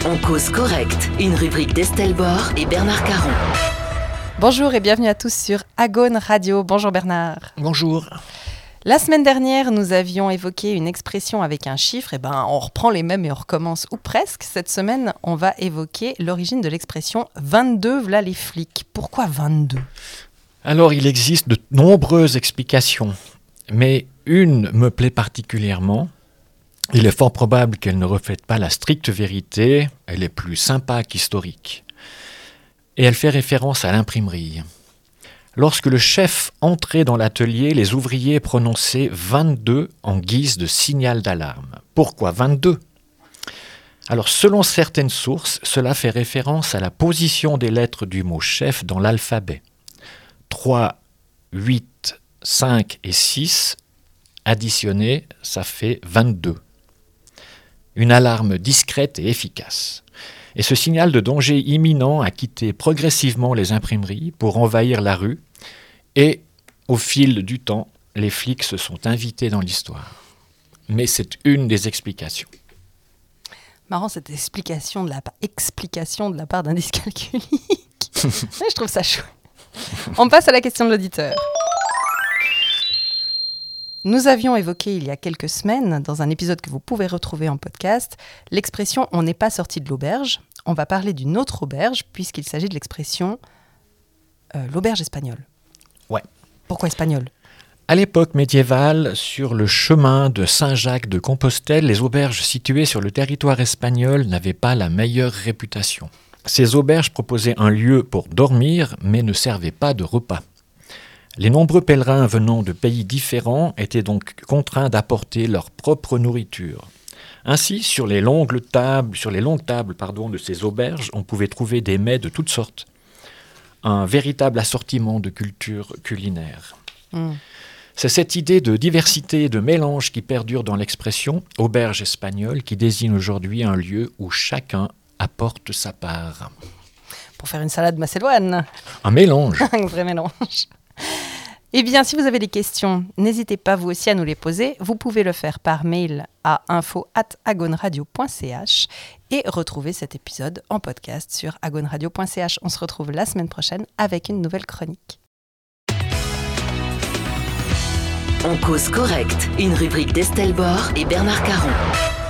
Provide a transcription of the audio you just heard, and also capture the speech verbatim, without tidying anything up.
On cause correct, une rubrique d'Estelle Bord et Bernard Caron. Bonjour et bienvenue à tous sur Agone Radio. Bonjour Bernard. Bonjour. La semaine dernière, nous avions évoqué une expression avec un chiffre. Et ben, on reprend les mêmes et on recommence, ou presque. Cette semaine, on va évoquer l'origine de l'expression « vingt-deux, v'là les flics ». Pourquoi vingt-deux ? Alors, il existe de nombreuses explications, mais une me plaît particulièrement. Il est fort probable qu'elle ne reflète pas la stricte vérité, elle est plus sympa qu'historique. Et elle fait référence à l'imprimerie. Lorsque le chef entrait dans l'atelier, les ouvriers prononçaient vingt-deux en guise de signal d'alarme. Pourquoi vingt-deux ? Alors, selon certaines sources, cela fait référence à la position des lettres du mot chef dans l'alphabet. trois, huit, cinq et six, additionnés, ça fait vingt-deux. Une alarme discrète et efficace. Et ce signal de danger imminent a quitté progressivement les imprimeries pour envahir la rue. Et, au fil du temps, les flics se sont invités dans l'histoire. Mais c'est une des explications. Marrant cette explication de la, explication de la part d'un dyscalculique. Je trouve ça chouette. On passe à la question de l'auditeur. Nous avions évoqué il y a quelques semaines, dans un épisode que vous pouvez retrouver en podcast, l'expression « on n'est pas sorti de l'auberge ». On va parler d'une autre auberge, puisqu'il s'agit de l'expression euh, « l'auberge espagnole ». Ouais. Pourquoi espagnole ? À l'époque médiévale, sur le chemin de Saint-Jacques de Compostelle, les auberges situées sur le territoire espagnol n'avaient pas la meilleure réputation. Ces auberges proposaient un lieu pour dormir, mais ne servaient pas de repas. Les nombreux pèlerins venant de pays différents étaient donc contraints d'apporter leur propre nourriture. Ainsi, sur les longues tables, sur les longues tables pardon, de ces auberges, on pouvait trouver des mets de toutes sortes. Un véritable assortiment de culture culinaire. Mmh. C'est cette idée de diversité et de mélange qui perdure dans l'expression « auberge espagnole » qui désigne aujourd'hui un lieu où chacun apporte sa part. Pour faire une salade macédoine. Un mélange. Un vrai mélange. Eh bien, si vous avez des questions, n'hésitez pas vous aussi à nous les poser. Vous pouvez le faire par mail à info arobase agoneradio point c h et retrouver cet épisode en podcast sur agoneradio point c h. On se retrouve la semaine prochaine avec une nouvelle chronique. On cause correct, une rubrique d'Estelle Bord et Bernard Caron.